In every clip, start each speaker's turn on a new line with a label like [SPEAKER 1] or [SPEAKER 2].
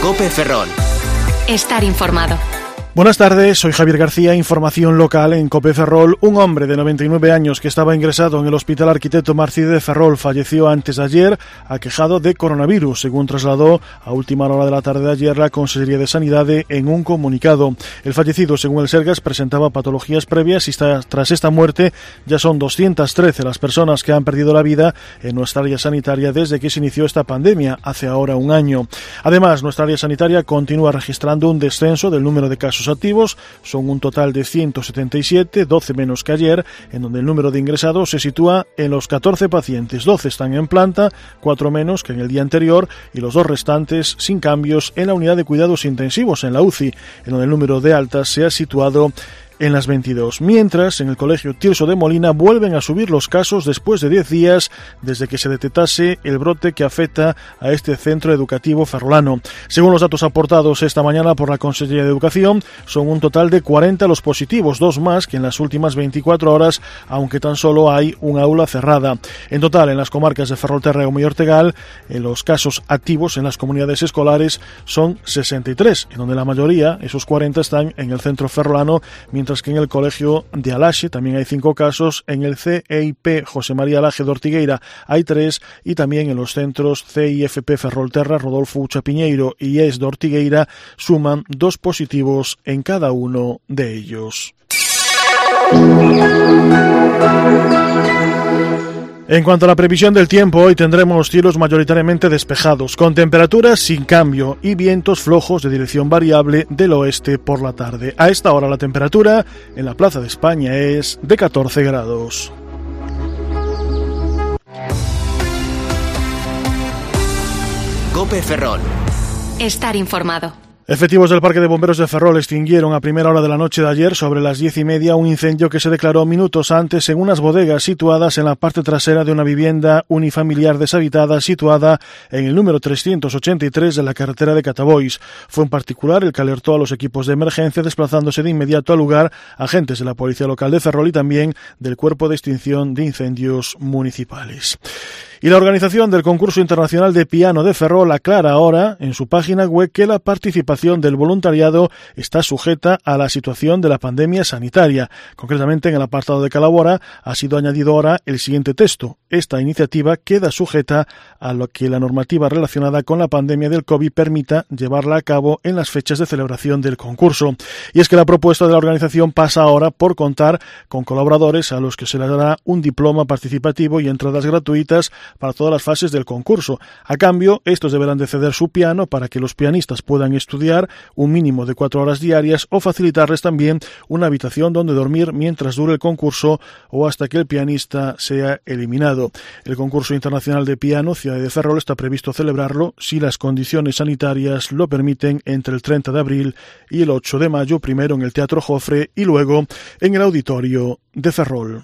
[SPEAKER 1] COPE Ferrol.
[SPEAKER 2] Estar informado.
[SPEAKER 3] Buenas tardes, soy Javier García, información local en COPE Ferrol. Un hombre de 99 años que estaba ingresado en el Hospital Arquitecto Marcide de Ferrol falleció antes de ayer, aquejado de coronavirus, según trasladó a última hora de la tarde de ayer la Consellería de Sanidade en un comunicado. El fallecido, según el Sergas, presentaba patologías previas y tras esta muerte ya son 213 las personas que han perdido la vida en nuestra área sanitaria desde que se inició esta pandemia, hace ahora un año. Además, nuestra área sanitaria continúa registrando un descenso del número de casos activos, son un total de 177, 12 menos que ayer, en donde el número de ingresados se sitúa en los 14 pacientes, 12 están en planta, 4 menos que en el día anterior y los 2 restantes sin cambios en la unidad de cuidados intensivos en la UCI, en donde el número de altas se ha situado en las 22. Mientras, en el Colegio Tirso de Molina vuelven a subir los casos después de 10 días desde que se detectase el brote que afecta a este centro educativo ferrolano. Según los datos aportados esta mañana por la Consellería de Educación, son un total de 40 los positivos, 2 más que en las últimas 24 horas, aunque tan solo hay un aula cerrada. En total, en las comarcas de Ferrolterreo y Ortegal, los casos activos en las comunidades escolares son 63, en donde la mayoría, esos 40, están en el centro ferrolano, mientras que en el colegio de Alaxe también hay 5 casos, en el CEIP José María Laje de Ortigueira hay 3 y también en los centros CIFP Ferrolterra, Rodolfo Ucha Piñeiro y IES de Ortigueira suman 2 positivos en cada uno de ellos. En cuanto a la previsión del tiempo, hoy tendremos cielos mayoritariamente despejados, con temperaturas sin cambio y vientos flojos de dirección variable del oeste por la tarde. A esta hora la temperatura en la Plaza de España es de 14 grados.
[SPEAKER 1] COPE Ferrol.
[SPEAKER 2] Estar informado.
[SPEAKER 3] Efectivos del Parque de Bomberos de Ferrol extinguieron a primera hora de la noche de ayer, sobre las 10:30, un incendio que se declaró minutos antes en unas bodegas situadas en la parte trasera de una vivienda unifamiliar deshabitada situada en el número 383 de la carretera de Catabois. Fue un particular el que alertó a los equipos de emergencia, desplazándose de inmediato al lugar agentes de la Policía Local de Ferrol y también del Cuerpo de Extinción de Incendios Municipales. Y la organización del concurso internacional de piano de Ferrol aclara ahora en su página web que la participación del voluntariado está sujeta a la situación de la pandemia sanitaria. Concretamente, en el apartado de Calabora ha sido añadido ahora el siguiente texto: esta iniciativa queda sujeta a lo que la normativa relacionada con la pandemia del COVID permita llevarla a cabo en las fechas de celebración del concurso. Y es que la propuesta de la organización pasa ahora por contar con colaboradores a los que se les dará un diploma participativo y entradas gratuitas para todas las fases del concurso. A cambio, estos deberán de ceder su piano para que los pianistas puedan estudiar un mínimo de 4 horas diarias o facilitarles también una habitación donde dormir mientras dure el concurso o hasta que el pianista sea eliminado. El concurso internacional de piano Ciudad de Ferrol está previsto celebrarlo, si las condiciones sanitarias lo permiten, entre el 30 de abril y el 8 de mayo, primero en el Teatro Jofre y luego en el Auditorio de Ferrol.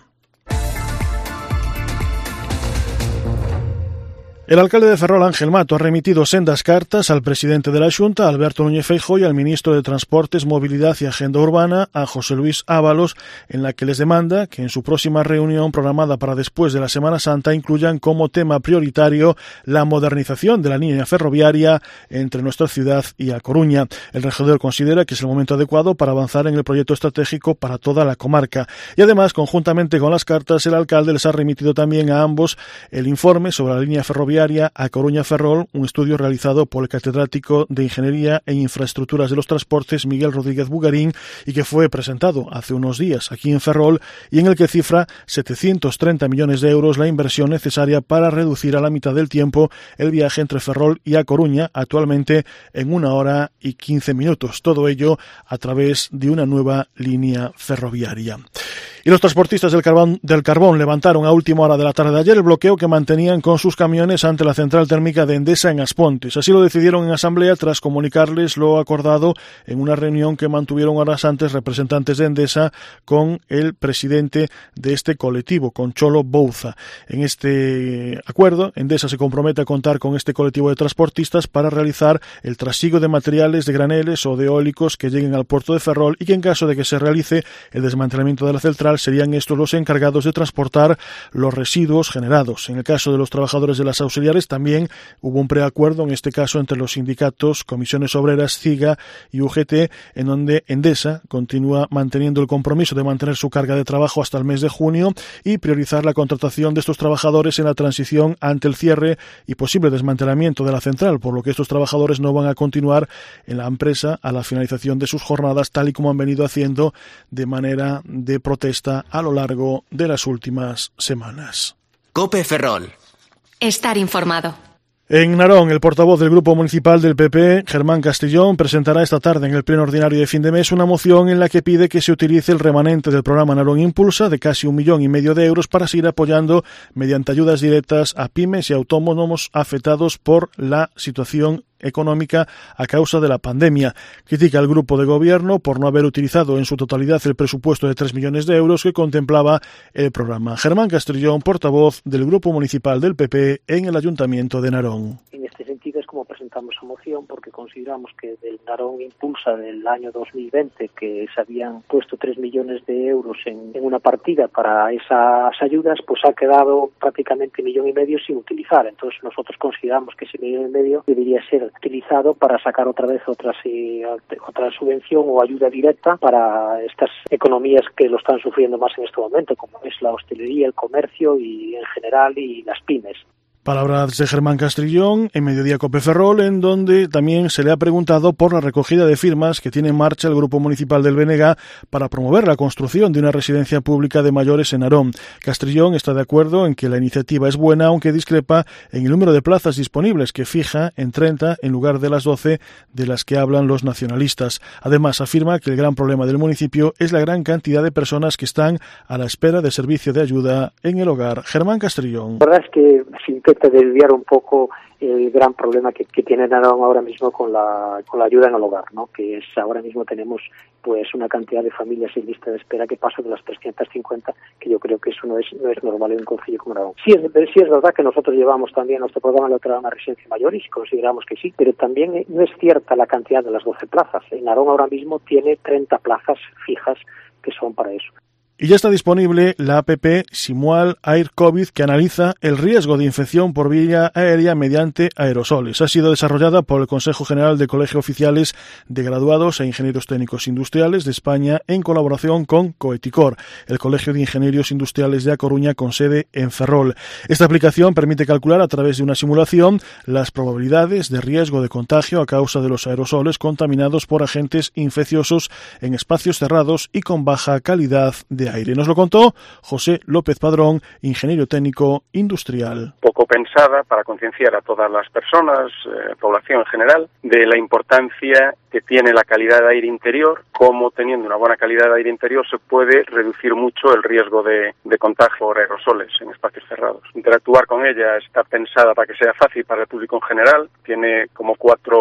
[SPEAKER 3] El alcalde de Ferrol, Ángel Mato, ha remitido sendas cartas al presidente de la Xunta, Alberto Núñez Feijóo, y al ministro de Transportes, Movilidad y Agenda Urbana, a José Luis Ábalos, en la que les demanda que en su próxima reunión programada para después de la Semana Santa incluyan como tema prioritario la modernización de la línea ferroviaria entre nuestra ciudad y A Coruña. El regidor considera que es el momento adecuado para avanzar en el proyecto estratégico para toda la comarca. Y además, conjuntamente con las cartas, el alcalde les ha remitido también a ambos el informe sobre la línea ferroviaria A Coruña-Ferrol, un estudio realizado por el catedrático de Ingeniería e Infraestructuras de los Transportes, Miguel Rodríguez Bugarín, y que fue presentado hace unos días aquí en Ferrol, y en el que cifra 730 millones de euros la inversión necesaria para reducir a la mitad del tiempo el viaje entre Ferrol y A Coruña, actualmente en 1 hora y 15 minutos. Todo ello a través de una nueva línea ferroviaria. Y los transportistas del carbón levantaron a última hora de la tarde de ayer el bloqueo que mantenían con sus camiones ante la central térmica de Endesa en Aspontes. Así lo decidieron en asamblea tras comunicarles lo acordado en una reunión que mantuvieron horas antes representantes de Endesa con el presidente de este colectivo, con Cholo Bouza. En este acuerdo, Endesa se compromete a contar con este colectivo de transportistas para realizar el trasiego de materiales de graneles o de eólicos que lleguen al puerto de Ferrol, y que en caso de que se realice el desmantelamiento de la central general serían estos los encargados de transportar los residuos generados. En el caso de los trabajadores de las auxiliares también hubo un preacuerdo, en este caso entre los sindicatos Comisiones Obreras, CIGA y UGT, en donde Endesa continúa manteniendo el compromiso de mantener su carga de trabajo hasta el mes de junio y priorizar la contratación de estos trabajadores en la transición ante el cierre y posible desmantelamiento de la central, por lo que estos trabajadores no van a continuar en la empresa a la finalización de sus jornadas, tal y como han venido haciendo de manera de protesta a lo largo de las últimas semanas.
[SPEAKER 1] COPE Ferrol.
[SPEAKER 2] Estar informado.
[SPEAKER 3] En Narón, el portavoz del Grupo Municipal del PP, Germán Castrillón, presentará esta tarde en el pleno ordinario de fin de mes una moción en la que pide que se utilice el remanente del programa Narón Impulsa de casi 1,5 millones de euros para seguir apoyando mediante ayudas directas a pymes y autónomos afectados por la situación económica a causa de la pandemia. Critica al grupo de gobierno por no haber utilizado en su totalidad el presupuesto de 3 millones de euros que contemplaba el programa. Germán Castrillón, portavoz del Grupo Municipal del PP en el Ayuntamiento de Narón.
[SPEAKER 4] En este sentido es como presentamos la moción, porque consideramos que del Narón Impulsa del año 2020, que se habían puesto 3 millones de euros en una partida para esas ayudas, pues ha quedado prácticamente 1,5 millones sin utilizar. Entonces nosotros consideramos que ese 1,5 millones debería ser utilizado para sacar otra vez otra subvención o ayuda directa para estas economías que lo están sufriendo más en este momento, como es la hostelería, el comercio y en general y las pymes.
[SPEAKER 3] Palabras de Germán Castrillón en Mediodía COPE Ferrol, en donde también se le ha preguntado por la recogida de firmas que tiene en marcha el Grupo Municipal del BNG para promover la construcción de una residencia pública de mayores en Narón. Castrillón está de acuerdo en que la iniciativa es buena, aunque discrepa en el número de plazas disponibles, que fija en 30 en lugar de las 12 de las que hablan los nacionalistas. Además, afirma que el gran problema del municipio es la gran cantidad de personas que están a la espera de servicio de ayuda en el hogar. Germán Castrillón.
[SPEAKER 4] La verdad es que desviar un poco el gran problema que tiene Narón ahora mismo con la ayuda en el hogar, ¿no? Que es ahora mismo tenemos pues una cantidad de familias en lista de espera que pasa de las 350, que yo creo que eso no es normal en un concello como Narón. Sí es verdad que nosotros llevamos también nuestro programa electoral a una residencia mayor y consideramos que sí, pero también no es cierta la cantidad de las 12 plazas. En Narón ahora mismo tiene 30 plazas fijas que son para eso.
[SPEAKER 3] Y ya está disponible la app Simual Air COVID, que analiza el riesgo de infección por vía aérea mediante aerosoles. Ha sido desarrollada por el Consejo General de Colegio Oficiales de Graduados e Ingenieros Técnicos Industriales de España en colaboración con Coeticor, el Colegio de Ingenieros Industriales de A Coruña con sede en Ferrol. Esta aplicación permite calcular a través de una simulación las probabilidades de riesgo de contagio a causa de los aerosoles contaminados por agentes infecciosos en espacios cerrados y con baja calidad de aire. Nos lo contó José López Padrón, ingeniero técnico industrial.
[SPEAKER 5] Poco pensada para concienciar a todas las personas, población en general, de la importancia que tiene la calidad de aire interior, cómo teniendo una buena calidad de aire interior se puede reducir mucho el riesgo de contagio por aerosoles en espacios cerrados. Interactuar con ella está pensada para que sea fácil para el público en general, tiene como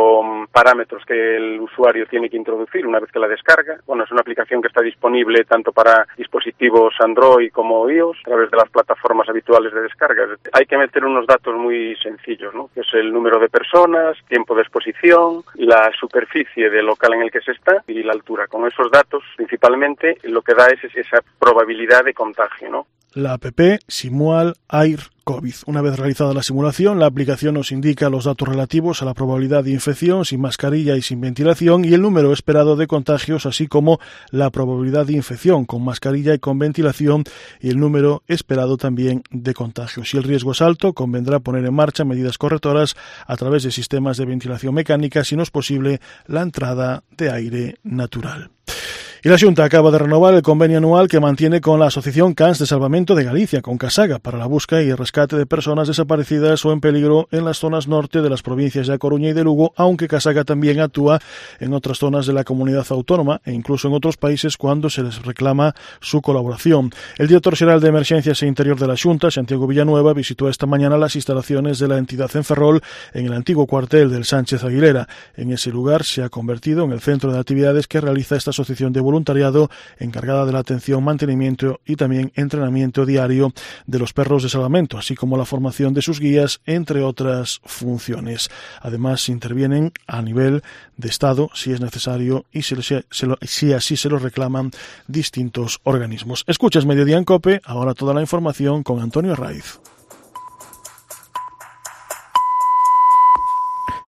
[SPEAKER 5] 4 parámetros que el usuario tiene que introducir una vez que la descarga. Bueno, es una aplicación que está disponible tanto para dispositivos Android como iOS a través de las plataformas habituales de descarga. Hay que meter unos datos muy sencillos, ¿no? Que es el número de personas, tiempo de exposición, la superficie del local en el que se está y la altura. Con esos datos, principalmente, lo que da es esa probabilidad de contagio, ¿no?
[SPEAKER 3] La app Simual Air COVID. Una vez realizada la simulación, la aplicación nos indica los datos relativos a la probabilidad de infección sin mascarilla y sin ventilación y el número esperado de contagios, así como la probabilidad de infección con mascarilla y con ventilación y el número esperado también de contagios. Si el riesgo es alto, convendrá poner en marcha medidas correctoras a través de sistemas de ventilación mecánica, si no es posible la entrada de aire natural. Y la Xunta acaba de renovar el convenio anual que mantiene con la Asociación Cans de Salvamento de Galicia, con Casaga, para la búsqueda y el rescate de personas desaparecidas o en peligro en las zonas norte de las provincias de A Coruña y de Lugo, aunque Casaga también actúa en otras zonas de la comunidad autónoma e incluso en otros países cuando se les reclama su colaboración. El director xeral de Emergencias e Interior de la Xunta, Santiago Villanueva, visitó esta mañana las instalaciones de la entidad en Ferrol, en el antiguo cuartel del Sánchez Aguilera. En ese lugar se ha convertido en el centro de actividades que realiza esta asociación de voluntarios voluntariado encargada de la atención, mantenimiento y también entrenamiento diario de los perros de salvamento, así como la formación de sus guías, entre otras funciones. Además, intervienen a nivel de Estado si es necesario y si así se lo reclaman distintos organismos. Escuchas Mediodía en COPE, ahora toda la información con Antonio Raiz.